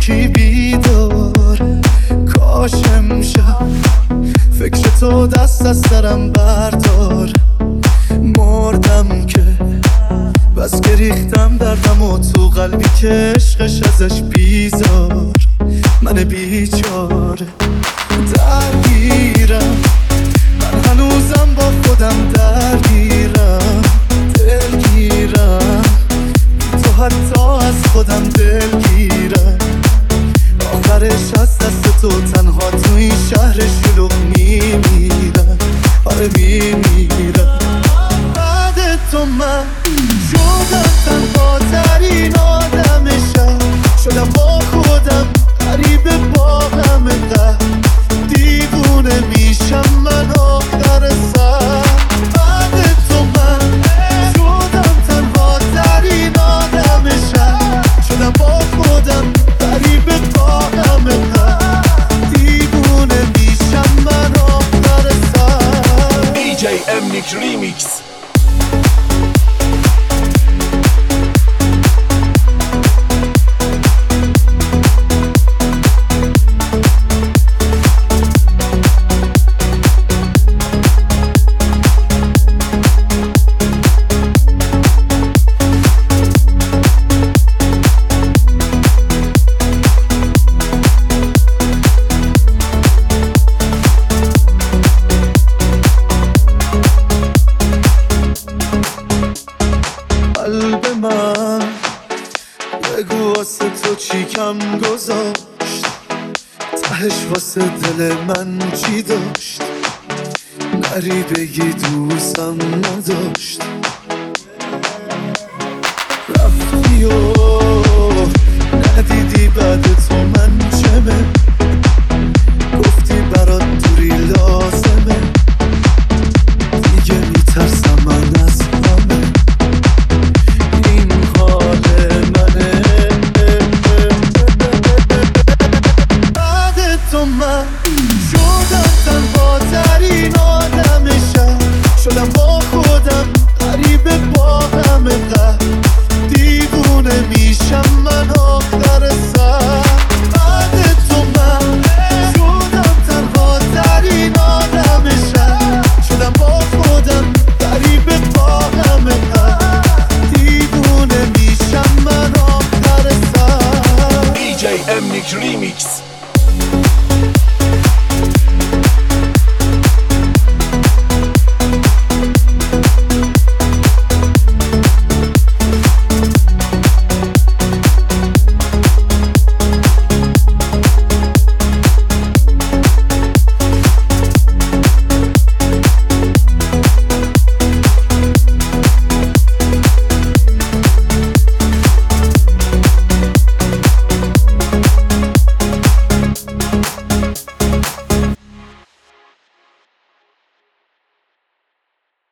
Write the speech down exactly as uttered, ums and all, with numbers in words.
یکی بیدار. کاش امشب فکر تو دست از سرم بردار. مردم که بس که ریختم دردم و تو قلبی که عشقش ازش بیزار. من بیچاره درگیرم، من هنوزم با خودم درگیرم. دلگیرم تو حتی از خودم دلگیرم. آخرش از دست تو تنها تو این شهر شلوغ میمیرم. آره میمیرم. بعد تو من شدم تنها ترین آدم شهر. شدم با خودم غریب با غم قهر. دیوونه میشم من آخر سر. بعد تو من شدم تنها ترین آدم شهر. شدم با خودم غریب با غم قهر. دیوونه میشم من آخر سر. دی جی امنیک ریمیکس. قلب من بگو واسه تو چی کم گذاشت. تهش واسه دل من چی داشت. نری بگی دوستم نداشت.